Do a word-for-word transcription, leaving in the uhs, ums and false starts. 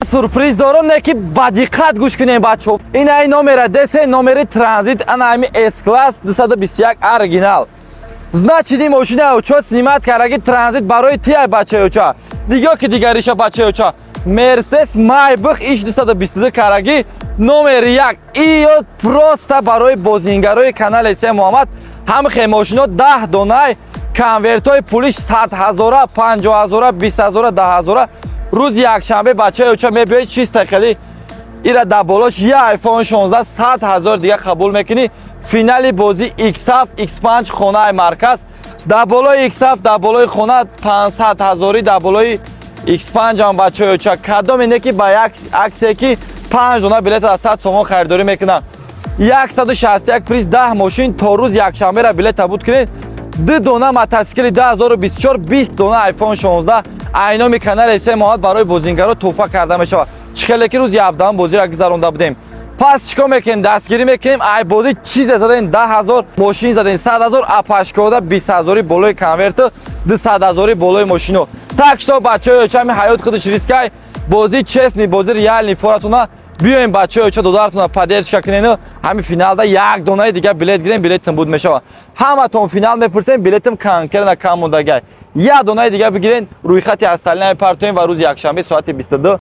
سورپریز دارم نه که با دقت گوش کنین بچه‌ها. این ای نمره دسه نمره ترانزیت انا امی اس کلاس دویست و بیست و یک оригинал. Значит, این ماشین اوچا سنیمت کرده ترانزیت برای تی ای بچه اوچا. دیگه که دیگریش بچه اوچا. مرسدس مایبخ ایش دویست و بیست و دو کرده نمره یک. ایو پروستا برای بازینگرای کانال اسم محمد هم خیلی ماشینا ده دونه کنورتای پولیش صد هزار، پنجاه هزار، بیست هزار، ده هزار. روز یک شنبه بچه اوچا میبینید چیز تخیلی ایرا دبالاش یه آیفون شانزده صد هزار دیگه قبول میکنی. فینال بازی ایکس هفت ایکس پنج خانه مرکز دبالای ایکس هفت دبالای خانه پانصد هزاری دبالای ایکس پنج هم بچه اوچا کدام اینه که با یک عکسی که پنج دونه بلیت از صد تومان خریداری میکنن. صد و شصت و یک پریز ده ماشین تا روز یک شنبه را بلیت تبود کنید. دو دونه متاسکل دو هزار و بیست و چهار بیست دونه آیفون شانزده اینامی کانال اسم محمد برای بازینگرا توفیق کرده میشه. چخیلی که روز هفدهم بازی را گذرونده بودیم. پس چیکار میکنیم؟ دستگیری میکنیم. ای بازی چیز زدین ده هزار ماشین زدین صد هزار اپاشکودا بیست هزاری بالای کنورت دویست هزاری بالای ماشینو تاکشتا بچه‌ها چمی حیات خودش ریسکای بازی چسنی بازی ریال نی فوراتونا بیاین بچه‌ها چه دلارتونا پادرش کنین همین فینالدا یک دونه دیگه بلیت گیرین بلیتم بود میشه. همتون فینال میپرسین بلیتم کانکر کم مونده یک دونه دیگه بگیرین روی خط استالین پارتوین و روز یک شنبه ساعت بیست و دو